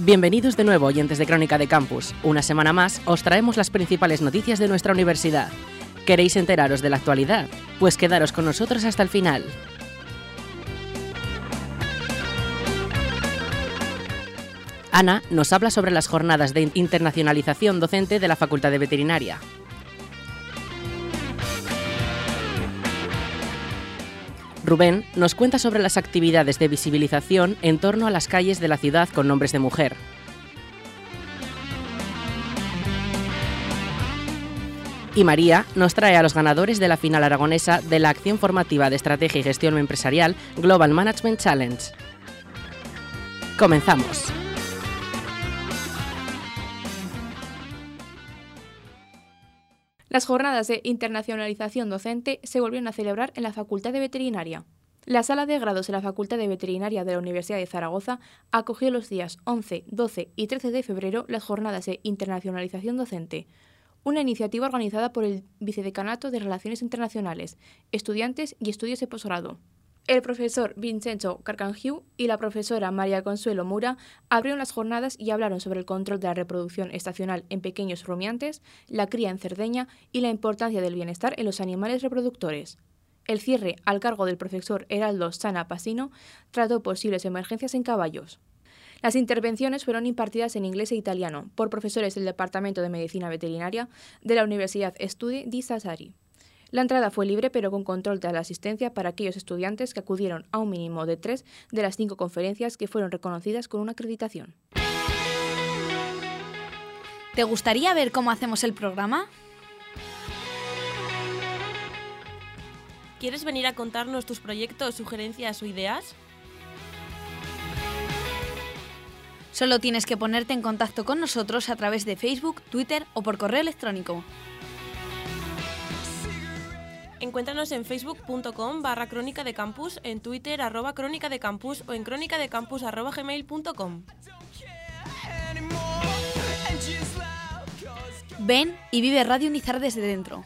Bienvenidos de nuevo, oyentes de Crónica de Campus. Una semana más os traemos las principales noticias de nuestra universidad. ¿Queréis enteraros de la actualidad? Pues quedaros con nosotros hasta el final. Ana nos habla sobre las jornadas de internacionalización docente de la Facultad de Veterinaria. Rubén nos cuenta sobre las actividades de visibilización en torno a las calles de la ciudad con nombres de mujer. Y María nos trae a los ganadores de la final aragonesa de la acción formativa de estrategia y gestión empresarial Global Management Challenge. Comenzamos. Las jornadas de internacionalización docente se volvieron a celebrar en la Facultad de Veterinaria. La sala de grados de la Facultad de Veterinaria de la Universidad de Zaragoza acogió los días 11, 12 y 13 de febrero las jornadas de internacionalización docente, una iniciativa organizada por el Vicedecanato de Relaciones Internacionales, Estudiantes y Estudios de Posgrado. El profesor Vincenzo Carcangiu y la profesora María Consuelo Mura abrieron las jornadas y hablaron sobre el control de la reproducción estacional en pequeños rumiantes, la cría en Cerdeña y la importancia del bienestar en los animales reproductores. El cierre, al cargo del profesor Heraldo Sana Pasino, trató posibles emergencias en caballos. Las intervenciones fueron impartidas en inglés e italiano por profesores del Departamento de Medicina Veterinaria de la Universidad Studi di Sassari. La entrada fue libre pero con control de la asistencia para aquellos estudiantes que acudieron a un mínimo de 3 de las 5 conferencias que fueron reconocidas con una acreditación. ¿Te gustaría ver cómo hacemos el programa? ¿Quieres venir a contarnos tus proyectos, sugerencias o ideas? Solo tienes que ponerte en contacto con nosotros a través de Facebook, Twitter o por correo electrónico. Encuéntranos en facebook.com/crónica de campus, en Twitter @crónica de campus o en cronicadecampus@gmail.com. Ven y vive Radio Unizar desde dentro.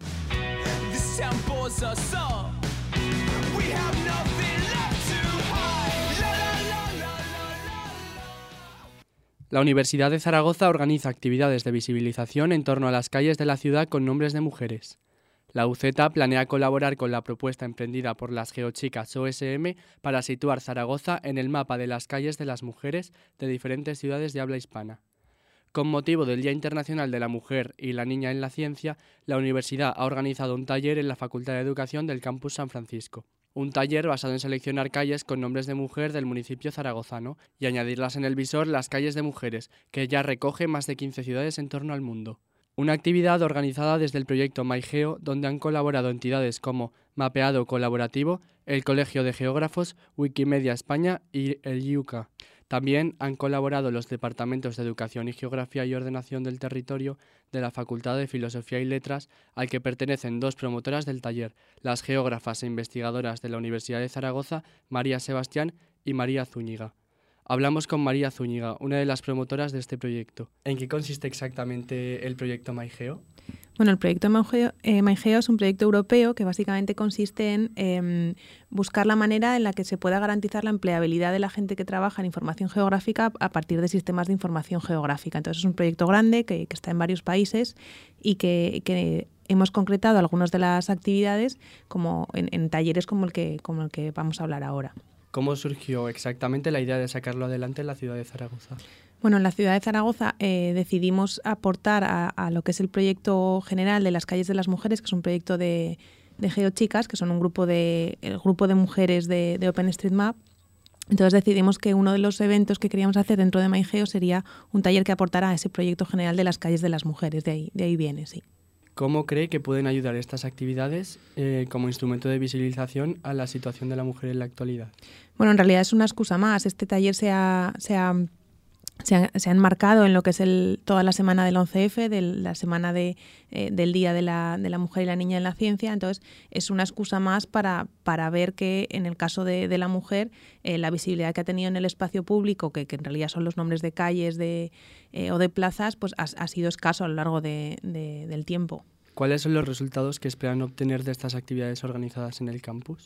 La Universidad de Zaragoza organiza actividades de visibilización en torno a las calles de la ciudad con nombres de mujeres. La UZ planea colaborar con la propuesta emprendida por las geochicas OSM para situar Zaragoza en el mapa de las calles de las mujeres de diferentes ciudades de habla hispana. Con motivo del Día Internacional de la Mujer y la Niña en la Ciencia, la universidad ha organizado un taller en la Facultad de Educación del Campus San Francisco. Un taller basado en seleccionar calles con nombres de mujer del municipio zaragozano y añadirlas en el visor las calles de mujeres, que ya recoge más de 15 ciudades en torno al mundo. Una actividad organizada desde el proyecto MyGeo, donde han colaborado entidades como Mapeado Colaborativo, el Colegio de Geógrafos, Wikimedia España y el IUCA. También han colaborado los departamentos de Educación y Geografía y Ordenación del Territorio de la Facultad de Filosofía y Letras, al que pertenecen 2 promotoras del taller, las geógrafas e investigadoras de la Universidad de Zaragoza, María Sebastián y María Zúñiga. Hablamos con María Zúñiga, una de las promotoras de este proyecto. ¿En qué consiste exactamente el proyecto MyGeo? Bueno, el proyecto MyGeo es un proyecto europeo que básicamente consiste en buscar la manera en la que se pueda garantizar la empleabilidad de la gente que trabaja en información geográfica a partir de sistemas de información geográfica. Entonces es un proyecto grande que está en varios países y que hemos concretado algunas de las actividades como en talleres como el que vamos a hablar ahora. ¿Cómo surgió exactamente la idea de sacarlo adelante en la ciudad de Zaragoza? Bueno, en la ciudad de Zaragoza decidimos aportar a lo que es el proyecto general de las calles de las mujeres, que es un proyecto de geochicas, que son el grupo de mujeres de OpenStreetMap. Entonces decidimos que uno de los eventos que queríamos hacer dentro de MyGeo sería un taller que aportara a ese proyecto general de las calles de las mujeres. De ahí viene, sí. ¿Cómo cree que pueden ayudar estas actividades como instrumento de visibilización a la situación de la mujer en la actualidad? Bueno, en realidad es una excusa más. Este taller se ha enmarcado en lo que es toda la semana del 11F, la semana del Día de la Mujer y la Niña en la Ciencia. Entonces, es una excusa más para ver que en el caso de la mujer, la visibilidad que ha tenido en el espacio público, que en realidad son los nombres de calles o de plazas, pues ha sido escaso a lo largo del tiempo. ¿Cuáles son los resultados que esperan obtener de estas actividades organizadas en el campus?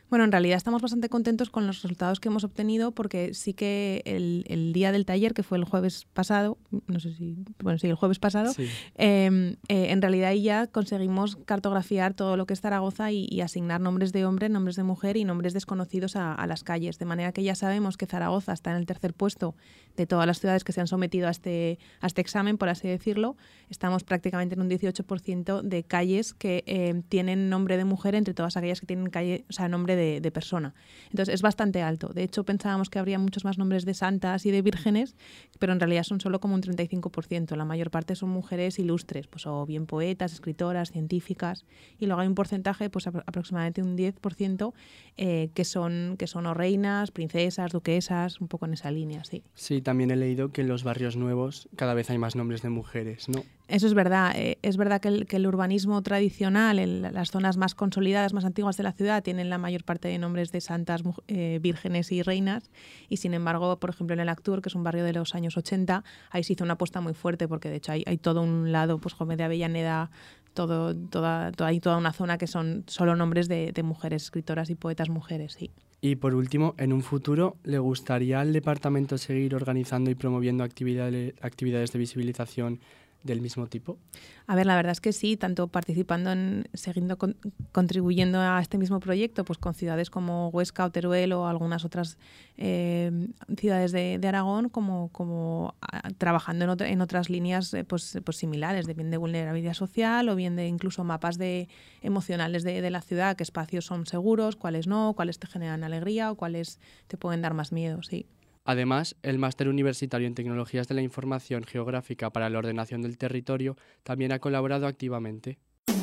Bueno, en realidad estamos bastante contentos con los resultados que hemos obtenido porque sí que el día del taller, que fue el jueves pasado, el jueves pasado, Sí. En realidad ahí ya conseguimos cartografiar todo lo que es Zaragoza y asignar nombres de hombre, nombres de mujer y nombres desconocidos a las calles, de manera que ya sabemos que Zaragoza está en el tercer puesto de todas las ciudades que se han sometido a este examen, por así decirlo. Estamos prácticamente en un 18% de calles que tienen nombre de mujer entre todas aquellas que tienen nombre de persona. Entonces es bastante alto. De hecho, pensábamos que habría muchos más nombres de santas y de vírgenes, pero en realidad son solo como un 35%. La mayor parte son mujeres ilustres, pues o bien poetas, escritoras, científicas, y luego hay un porcentaje, pues aproximadamente un 10%, que son o reinas, princesas, duquesas, un poco en esa línea, sí. Sí, también he leído que en los barrios nuevos cada vez hay más nombres de mujeres, ¿no? Eso es verdad. Es verdad que el urbanismo tradicional, las zonas más consolidadas, más antiguas de la ciudad, tienen la mayor parte de nombres de santas, vírgenes y reinas. Y sin embargo, por ejemplo, en el Actur, que es un barrio de los años 80, ahí se hizo una apuesta muy fuerte porque de hecho hay todo un lado, pues Gómez de Avellaneda, hay toda una zona que son solo nombres de mujeres, escritoras y poetas mujeres, sí. Y por último, en un futuro, ¿le gustaría al departamento seguir organizando y promoviendo actividades de visibilización del mismo tipo? A ver, la verdad es que sí, tanto participando contribuyendo a este mismo proyecto, pues con ciudades como Huesca o Teruel o algunas otras ciudades de Aragón, como trabajando en otras líneas pues similares, bien de vulnerabilidad social o bien de incluso mapas emocionales de la ciudad, qué espacios son seguros, cuáles no, cuáles te generan alegría o cuáles te pueden dar más miedo, sí. Además, el Máster Universitario en Tecnologías de la Información Geográfica para la Ordenación del Territorio también ha colaborado activamente.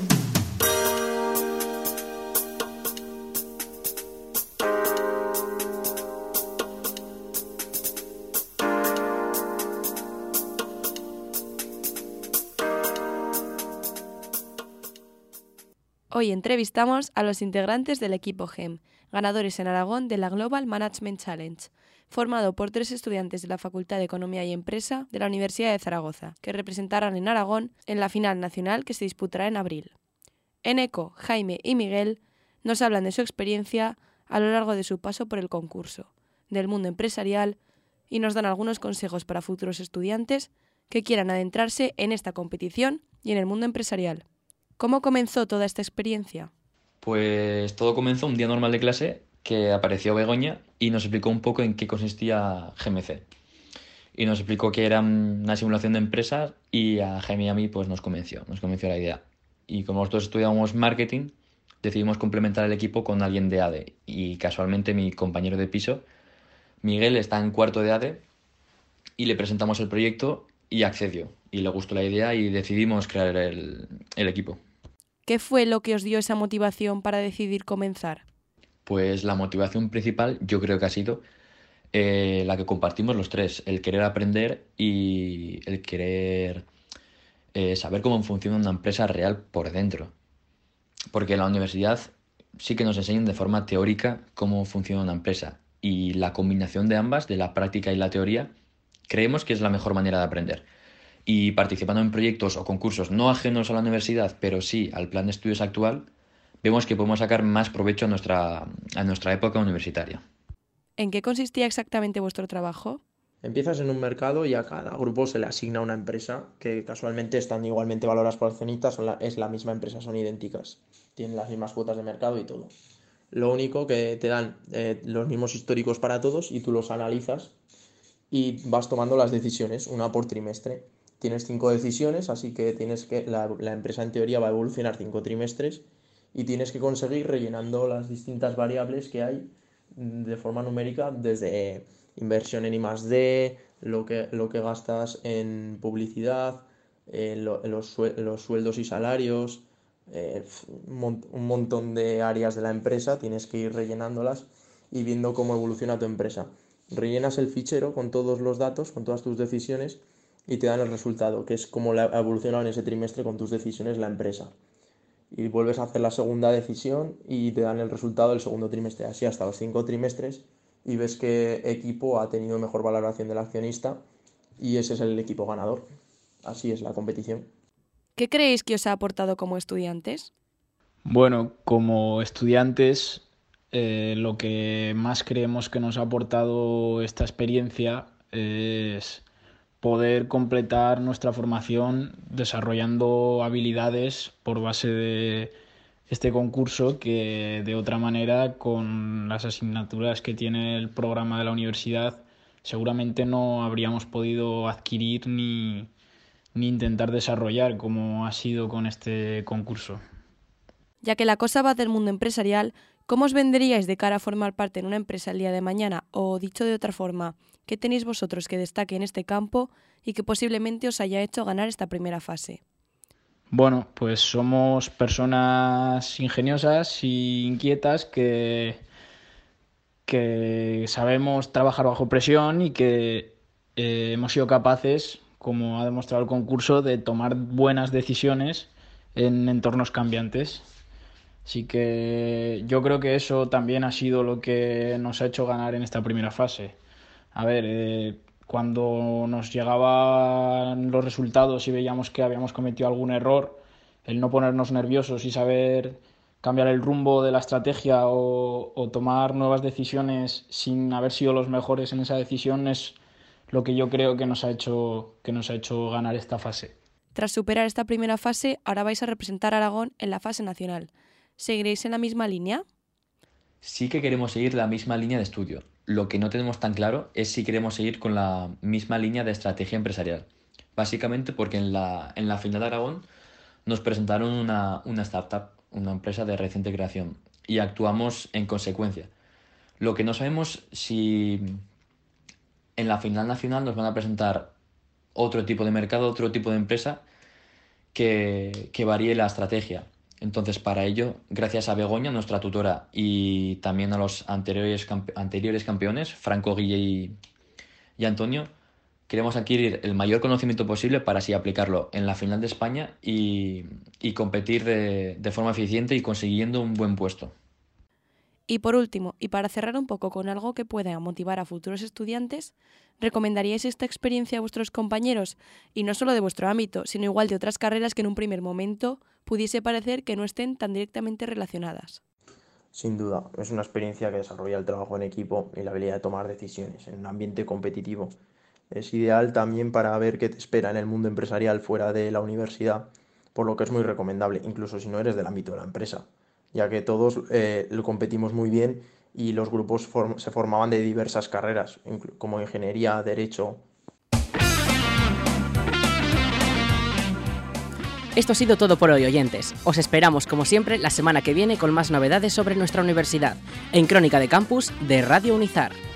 Hoy entrevistamos a los integrantes del equipo GEM, ganadores en Aragón de la Global Management Challenge, formado por 3 estudiantes de la Facultad de Economía y Empresa de la Universidad de Zaragoza, que representarán en Aragón en la final nacional que se disputará en abril. Eneco, Jaime y Miguel nos hablan de su experiencia a lo largo de su paso por el concurso, del mundo empresarial y nos dan algunos consejos para futuros estudiantes que quieran adentrarse en esta competición y en el mundo empresarial. ¿Cómo comenzó toda esta experiencia? Pues todo comenzó un día normal de clase que apareció Begoña y nos explicó un poco en qué consistía GMC. Y nos explicó que era una simulación de empresas y a Jaime y a mí pues nos convenció la idea. Y como nosotros estudiábamos marketing, decidimos complementar el equipo con alguien de ADE. Y casualmente mi compañero de piso, Miguel, está en cuarto de ADE y le presentamos el proyecto y accedió. Y le gustó la idea y decidimos crear el equipo. ¿Qué fue lo que os dio esa motivación para decidir comenzar? Pues la motivación principal yo creo que ha sido la que compartimos los tres, el querer aprender y el querer saber cómo funciona una empresa real por dentro. Porque en la universidad sí que nos enseñan de forma teórica cómo funciona una empresa y la combinación de ambas, de la práctica y la teoría, creemos que es la mejor manera de aprender. Y participando en proyectos o concursos no ajenos a la universidad, pero sí al plan de estudios actual, vemos que podemos sacar más provecho a nuestra época universitaria. ¿En qué consistía exactamente vuestro trabajo? Empiezas en un mercado y a cada grupo se le asigna una empresa que casualmente están igualmente valoradas por accionistas, es la misma empresa, son idénticas, tienen las mismas cuotas de mercado y todo. Lo único que te dan los mismos históricos para todos y tú los analizas y vas tomando las decisiones, una por trimestre. Tienes 5 decisiones, así que la empresa en teoría va a evolucionar 5 trimestres y tienes que conseguir rellenando las distintas variables que hay de forma numérica, desde inversión en I+D, lo que gastas en publicidad, los sueldos y salarios, un montón de áreas de la empresa, tienes que ir rellenándolas y viendo cómo evoluciona tu empresa. Rellenas el fichero con todos los datos, con todas tus decisiones y te dan el resultado, que es cómo ha evolucionado en ese trimestre con tus decisiones la empresa. Y vuelves a hacer la segunda decisión y te dan el resultado del segundo trimestre, así hasta los 5 trimestres, y ves qué equipo ha tenido mejor valoración del accionista y ese es el equipo ganador. Así es la competición. ¿Qué creéis que os ha aportado como estudiantes? Bueno, como estudiantes lo que más creemos que nos ha aportado esta experiencia es poder completar nuestra formación desarrollando habilidades por base de este concurso que de otra manera, con las asignaturas que tiene el programa de la universidad, seguramente no habríamos podido adquirir ni intentar desarrollar como ha sido con este concurso. Ya que la cosa va del mundo empresarial, ¿cómo os venderíais de cara a formar parte en una empresa el día de mañana? O dicho de otra forma, ¿qué tenéis vosotros que destaque en este campo y que posiblemente os haya hecho ganar esta primera fase? Bueno, pues somos personas ingeniosas e inquietas que sabemos trabajar bajo presión y que hemos sido capaces, como ha demostrado el concurso, de tomar buenas decisiones en entornos cambiantes. Así que yo creo que eso también ha sido lo que nos ha hecho ganar en esta primera fase. A ver, cuando nos llegaban los resultados y veíamos que habíamos cometido algún error, el no ponernos nerviosos y saber cambiar el rumbo de la estrategia o tomar nuevas decisiones sin haber sido los mejores en esa decisión es lo que yo creo que nos ha hecho ganar esta fase. Tras superar esta primera fase, ahora vais a representar a Aragón en la fase nacional. ¿Seguiréis en la misma línea? Sí que queremos seguir la misma línea de estudio. Lo que no tenemos tan claro es si queremos seguir con la misma línea de estrategia empresarial. Básicamente porque en la final de Aragón nos presentaron una startup, una empresa de reciente creación, y actuamos en consecuencia. Lo que no sabemos si en la final nacional nos van a presentar otro tipo de mercado, otro tipo de empresa que varíe la estrategia. Entonces, para ello, gracias a Begoña, nuestra tutora, y también a los anteriores campeones, Franco, Guille y Antonio, queremos adquirir el mayor conocimiento posible para así aplicarlo en la final de España y competir de forma eficiente y consiguiendo un buen puesto. Y por último, y para cerrar un poco con algo que pueda motivar a futuros estudiantes, ¿recomendaríais esta experiencia a vuestros compañeros? Y no solo de vuestro ámbito, sino igual de otras carreras que en un primer momento pudiese parecer que no estén tan directamente relacionadas. Sin duda, es una experiencia que desarrolla el trabajo en equipo y la habilidad de tomar decisiones en un ambiente competitivo. Es ideal también para ver qué te espera en el mundo empresarial fuera de la universidad, por lo que es muy recomendable, incluso si no eres del ámbito de la empresa, ya que todos lo competimos muy bien y los grupos se formaban de diversas carreras, como ingeniería, derecho. Esto ha sido todo por hoy, oyentes. Os esperamos, como siempre, la semana que viene con más novedades sobre nuestra universidad, en Crónica de Campus de Radio Unizar.